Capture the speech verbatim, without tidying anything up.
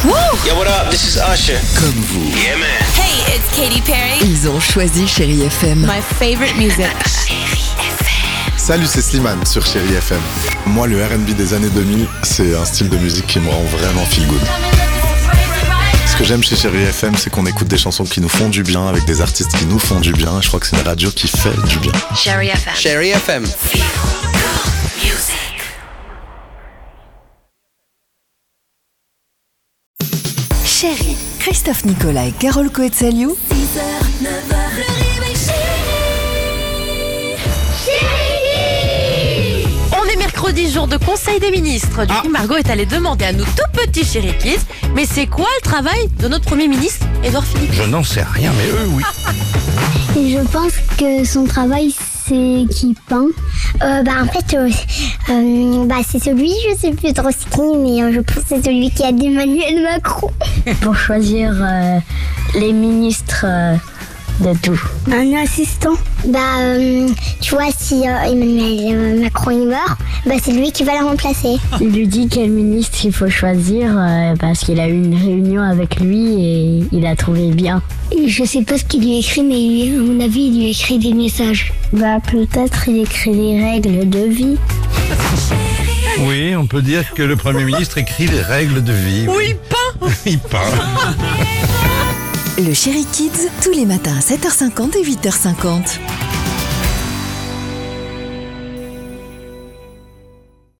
Yo, what up? This is Usher. Comme vous, Yeah, man. Hey, it's Katy Perry. ils ont choisi Chérie F M. My favorite music. Salut, c'est Slimane sur Chérie F M. Moi, le R and B des années deux mille, c'est un style de musique qui me rend vraiment feel good. Ce que j'aime chez Chérie F M, c'est qu'on écoute des chansons qui nous font du bien, avec des artistes qui nous font du bien. Je crois que c'est une radio qui fait du bien. Chérie F M. Chérie F M. Chérie, Christophe Nicolas et Carole Coetzaliou On est mercredi, jour de conseil des ministres. Du coup, Margot est allée demander à nous tout petits Chérie Kids, mais c'est quoi le travail de notre Premier ministre, Édouard Philippe? Je n'en sais rien, mais eux, oui. Et je pense que son travail, c'est qu'il peint. Euh, bah, en fait, euh, euh, bah, c'est celui, je sais plus trop ce qui, mais euh, je pense que c'est celui qui a d'Emmanuel Macron. Pour choisir euh, les ministres euh, de tout. Un assistant. Bah, euh, tu vois, si euh, Emmanuel euh, Macron il meurt, bah, c'est lui qui va le remplacer. Il lui dit quel ministre il faut choisir euh, parce qu'il a eu une réunion avec lui et il a trouvé bien. Et je sais pas ce qu'il lui écrit, mais lui, à mon avis, il lui écrit des messages. Bah, peut-être il écrit les règles de vie. Oui, on peut dire que le Premier ministre écrit les règles de vie. Oui, il peint. Il peint. Le Chérie Kids, tous les matins à sept heures cinquante et huit heures cinquante.